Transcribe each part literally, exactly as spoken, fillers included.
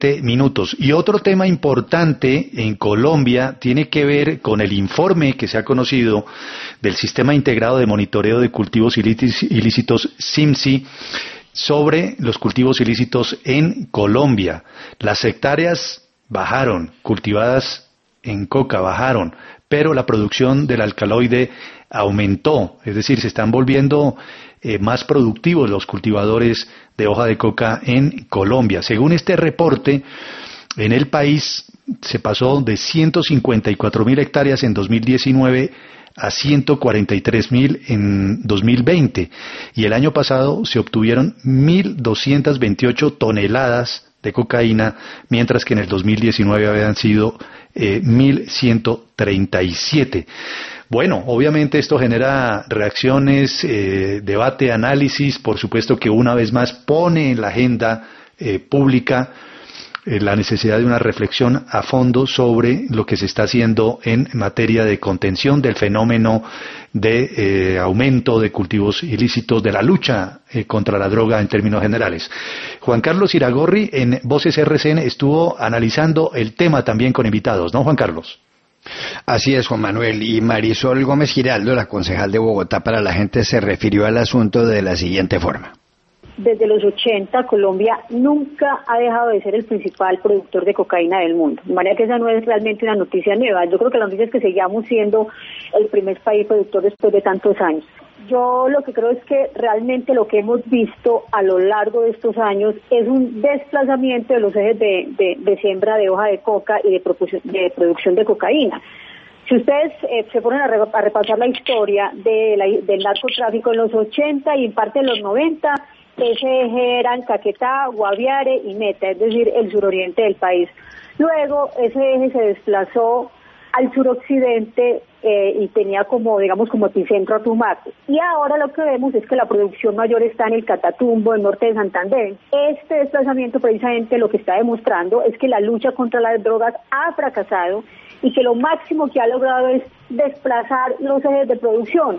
veinte minutos. Y otro tema importante en Colombia tiene que ver con el informe que se ha conocido del Sistema Integrado de Monitoreo de Cultivos Ilícitos, SIMSI, sobre los cultivos ilícitos en Colombia. Las hectáreas bajaron, cultivadas en coca bajaron, pero la producción del alcaloide aumentó, es decir, se están volviendo eh, más productivos los cultivadores de hoja de coca en Colombia. Según este reporte, en el país se pasó de ciento cincuenta y cuatro mil hectáreas en dos mil diecinueve a ciento cuarenta y tres mil en dos mil veinte, y el año pasado se obtuvieron mil doscientas veintiocho toneladas de cocaína, mientras que en el dos mil diecinueve habían sido eh, mil ciento treinta y siete. Bueno, obviamente esto genera reacciones, eh, debate, análisis, por supuesto que una vez más pone en la agenda eh, pública eh, la necesidad de una reflexión a fondo sobre lo que se está haciendo en materia de contención del fenómeno de eh, aumento de cultivos ilícitos, de la lucha eh, contra la droga en términos generales. Juan Carlos Iragorri en Voces R C N estuvo analizando el tema también con invitados, ¿no, Juan Carlos? Así es, Juan Manuel. Y Marisol Gómez Giraldo, la concejal de Bogotá para la Gente, se refirió al asunto de la siguiente forma. Desde los ochenta, Colombia nunca ha dejado de ser el principal productor de cocaína del mundo. De manera que esa no es realmente una noticia nueva. Yo creo que la noticia es que seguimos siendo el primer país productor después de tantos años. Yo lo que creo es que realmente lo que hemos visto a lo largo de estos años es un desplazamiento de los ejes de, de, de siembra de hoja de coca y de, de producción de cocaína. Si ustedes eh, se ponen a, re, a repasar la historia de la, del narcotráfico en los ochenta y en parte en los noventa, ese eje eran Caquetá, Guaviare y Meta, es decir, el suroriente del país. Luego ese eje se desplazó al suroccidente eh, y tenía como, digamos, como epicentro a Tumaco. Y ahora lo que vemos es que la producción mayor está en el Catatumbo, el norte de Santander. Este desplazamiento precisamente lo que está demostrando es que la lucha contra las drogas ha fracasado y que lo máximo que ha logrado es desplazar los ejes de producción.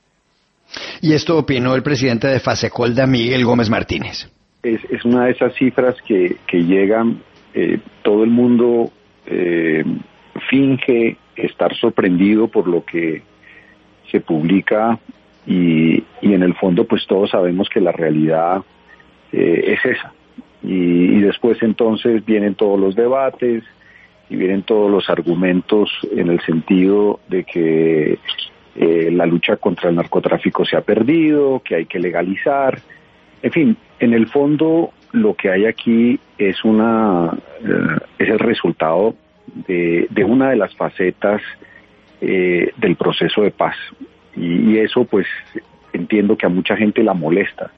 Y esto opinó el presidente de Fasecolda, Miguel Gómez Martínez. Es, es una de esas cifras que, que llegan, eh, todo el mundo eh, finge estar sorprendido por lo que se publica y, y en el fondo pues todos sabemos que la realidad eh, es esa. Y, y después entonces vienen todos los debates y vienen todos los argumentos en el sentido de que Eh, la lucha contra el narcotráfico se ha perdido, que hay que legalizar. En fin, en el fondo lo que hay aquí es una eh, es el resultado de, de una de las facetas eh, del proceso de paz. Y, y eso pues entiendo que a mucha gente la molesta.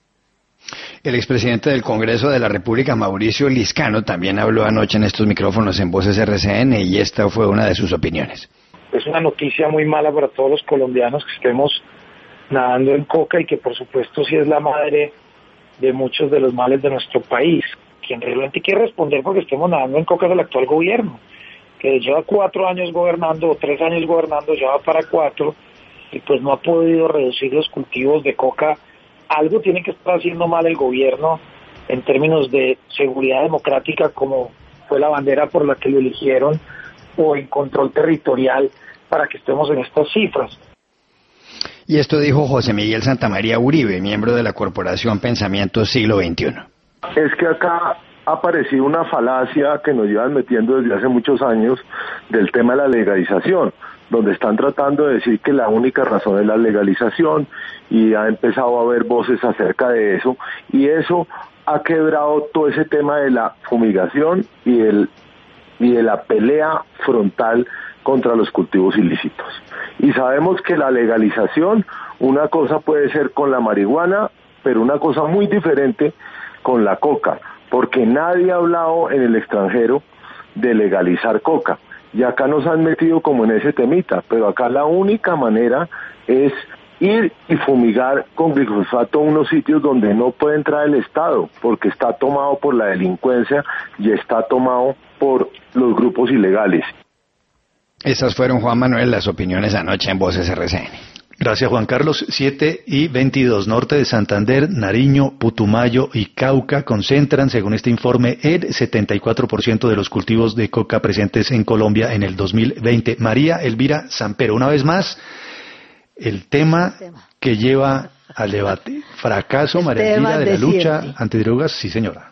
El expresidente del Congreso de la República, Mauricio Liscano, también habló anoche en estos micrófonos en Voces R C N y esta fue una de sus opiniones. Es una noticia muy mala para todos los colombianos que estemos nadando en coca y que por supuesto sí es la madre de muchos de los males de nuestro país. Quien realmente quiere responder porque estemos nadando en coca es el actual gobierno, que lleva cuatro años gobernando o tres años gobernando, ya va para cuatro, y pues no ha podido reducir los cultivos de coca. Algo tiene que estar haciendo mal el gobierno en términos de seguridad democrática, como fue la bandera por la que lo eligieron, o en control territorial para que estemos en estas cifras. Y esto dijo José Miguel Santamaría Uribe, miembro de la Corporación Pensamiento Siglo veintiuno. Es que acá ha aparecido una falacia que nos llevan metiendo desde hace muchos años del tema de la legalización, donde están tratando de decir que la única razón es la legalización y ha empezado a haber voces acerca de eso, y eso ha quebrado todo ese tema de la fumigación y el y de la pelea frontal contra los cultivos ilícitos. Y sabemos que la legalización, una cosa puede ser con la marihuana, pero una cosa muy diferente con la coca, porque nadie ha hablado en el extranjero de legalizar coca. Y acá nos han metido como en ese temita, pero acá la única manera es ir y fumigar con glifosato a unos sitios donde no puede entrar el Estado, porque está tomado por la delincuencia y está tomado por los grupos ilegales. Esas fueron, Juan Manuel, las opiniones anoche en Voces R C N. Gracias, Juan Carlos. siete y veintidós. Norte de Santander, Nariño, Putumayo y Cauca concentran, según este informe, el setenta y cuatro por ciento de los cultivos de coca presentes en Colombia en el dos mil veinte. María Elvira Sampero, una vez más, el tema que lleva al debate. Fracaso, el María Elvira, de la lucha siempre. Antidrogas, sí señora.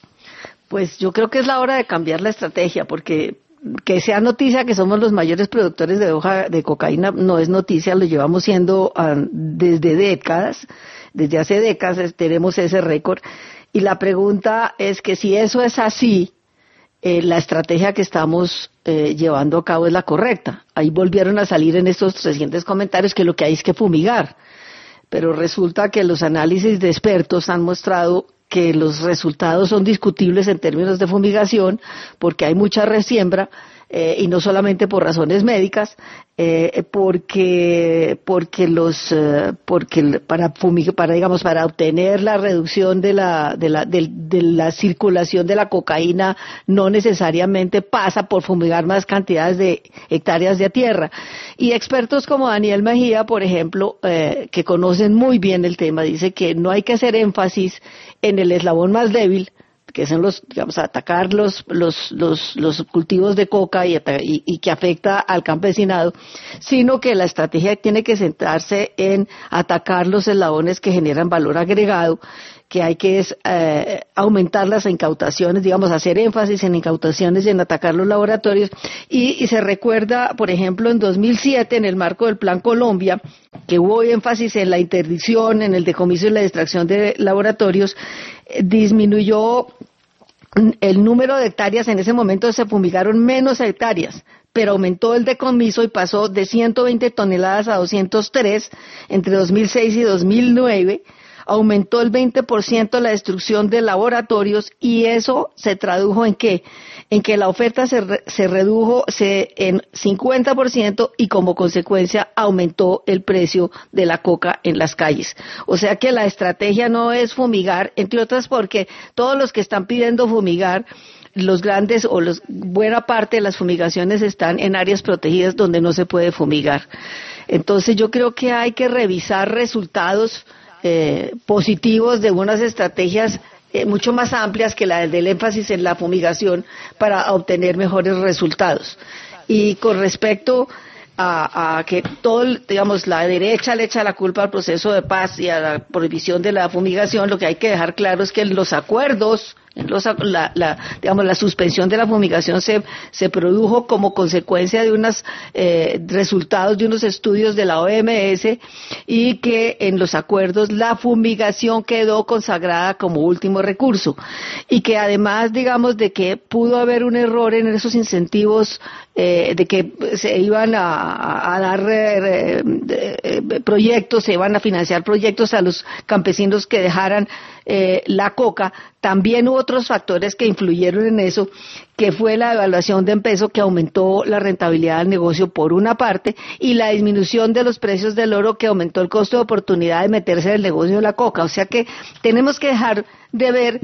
Pues yo creo que es la hora de cambiar la estrategia, porque que sea noticia que somos los mayores productores de hoja de cocaína no es noticia, lo llevamos siendo uh, desde décadas, desde hace décadas tenemos ese récord, y la pregunta es que si eso es así, eh, la estrategia que estamos eh, llevando a cabo es la correcta. Ahí volvieron a salir en estos recientes comentarios que lo que hay es que fumigar, pero resulta que los análisis de expertos han mostrado que los resultados son discutibles en términos de fumigación porque hay mucha resiembra eh, y no solamente por razones médicas, eh, porque porque los eh, porque para fumig, para digamos para obtener la reducción de la de la de, de la circulación de la cocaína no necesariamente pasa por fumigar más cantidades de hectáreas de tierra. Y expertos como Daniel Mejía, por ejemplo, eh, que conocen muy bien el tema, dice que no hay que hacer énfasis en el eslabón más débil, que son los, digamos, atacar los, los, los, los cultivos de coca y, y, y que afecta al campesinado, sino que la estrategia tiene que centrarse en atacar los eslabones que generan valor agregado, que hay que es, eh, aumentar las incautaciones, digamos, hacer énfasis en incautaciones y en atacar los laboratorios. Y, y se recuerda, por ejemplo, en dos mil siete, en el marco del Plan Colombia, que hubo énfasis en la interdicción, en el decomiso y la distracción de laboratorios, eh, disminuyó el número de hectáreas. En ese momento se fumigaron menos hectáreas, pero aumentó el decomiso y pasó de ciento veinte toneladas a doscientos tres entre dos mil seis y dos mil nueve. Aumentó el veinte por ciento la destrucción de laboratorios, y eso se tradujo en qué, en que la oferta se, re, se redujo se, en cincuenta por ciento y como consecuencia aumentó el precio de la coca en las calles. O sea que la estrategia no es fumigar, entre otras porque todos los que están pidiendo fumigar, los grandes o los, buena parte de las fumigaciones están en áreas protegidas donde no se puede fumigar. Entonces yo creo que hay que revisar resultados Eh, positivos de unas estrategias eh, mucho más amplias que la del énfasis en la fumigación para obtener mejores resultados. Y con respecto a, a que todo, digamos, la derecha le echa la culpa al proceso de paz y a la prohibición de la fumigación, lo que hay que dejar claro es que los acuerdos, los, la, la, digamos, la suspensión de la fumigación se, se produjo como consecuencia de unos eh, resultados de unos estudios de la O M S, y que en los acuerdos la fumigación quedó consagrada como último recurso, y que además, digamos, de que pudo haber un error en esos incentivos, eh, de que se iban a, a dar eh, eh, proyectos, se iban a financiar proyectos a los campesinos que dejaran eh, la coca. También hubo otros factores que influyeron en eso, que fue la devaluación de peso, que aumentó la rentabilidad del negocio por una parte, y la disminución de los precios del oro, que aumentó el costo de oportunidad de meterse en el negocio de la coca. O sea que tenemos que dejar de ver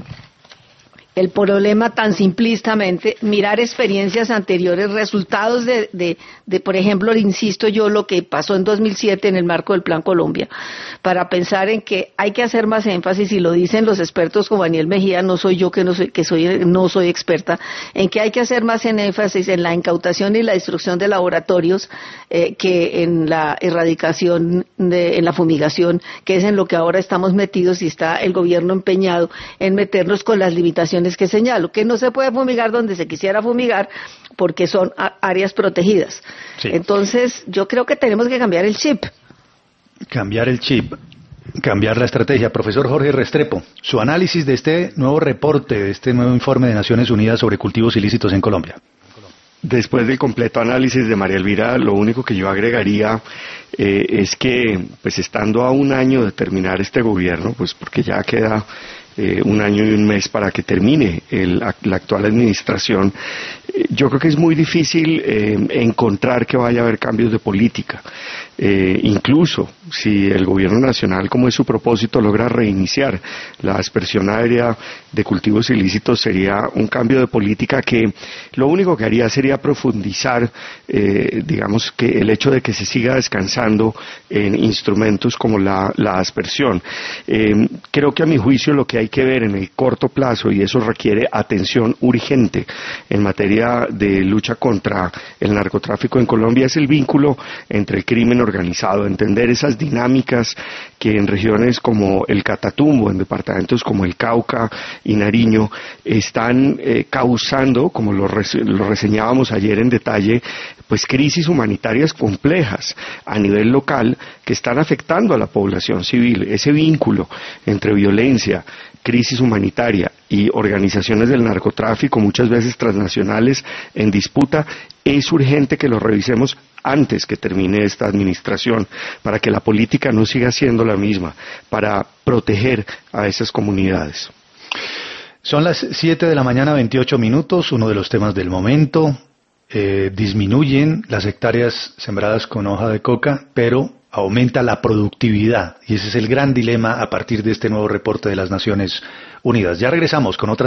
el problema tan simplistamente, mirar experiencias anteriores, resultados de, de, de, por ejemplo, insisto yo, lo que pasó en dos mil siete en el marco del Plan Colombia, para pensar en que hay que hacer más énfasis, y lo dicen los expertos como Daniel Mejía, no soy yo que no soy, que soy, no soy experta, en que hay que hacer más en énfasis en la incautación y la destrucción de laboratorios eh, que en la erradicación, de, en la fumigación, que es en lo que ahora estamos metidos, y está el gobierno empeñado en meternos con las limitaciones que señalo, que no se puede fumigar donde se quisiera fumigar porque son áreas protegidas. Sí. Entonces, yo creo que tenemos que cambiar el chip. Cambiar el chip, cambiar la estrategia. Profesor Jorge Restrepo, su análisis de este nuevo reporte, de este nuevo informe de Naciones Unidas sobre cultivos ilícitos en Colombia. Después del completo análisis de María Elvira, lo único que yo agregaría eh, es que, pues estando a un año de terminar este gobierno, pues porque ya queda Eh, un año y un mes para que termine el, la actual administración, yo creo que es muy difícil eh, encontrar que vaya a haber cambios de política. Eh, incluso si el gobierno nacional, como es su propósito, logra reiniciar la aspersión aérea de cultivos ilícitos, sería un cambio de política que lo único que haría sería profundizar, eh, digamos, que el hecho de que se siga descansando en instrumentos como la, la aspersión. Eh, creo que a mi juicio lo que hay que ver en el corto plazo, y eso requiere atención urgente en materia de lucha contra el narcotráfico en Colombia, es el vínculo entre el crimen organizado, entender esas dinámicas que en regiones como el Catatumbo, en departamentos como el Cauca y Nariño, están eh, causando, como lo, res lo reseñábamos ayer en detalle, pues crisis humanitarias complejas a nivel local que están afectando a la población civil. Ese vínculo entre violencia, crisis humanitaria y organizaciones del narcotráfico, muchas veces transnacionales, en disputa, es urgente que lo revisemos antes que termine esta administración, para que la política no siga siendo la misma, para proteger a esas comunidades. Son las siete de la mañana, veintiocho minutos, uno de los temas del momento. Eh, disminuyen las hectáreas sembradas con hoja de coca, pero aumenta la productividad, y ese es el gran dilema a partir de este nuevo reporte de las Naciones Unidas. Ya regresamos con otras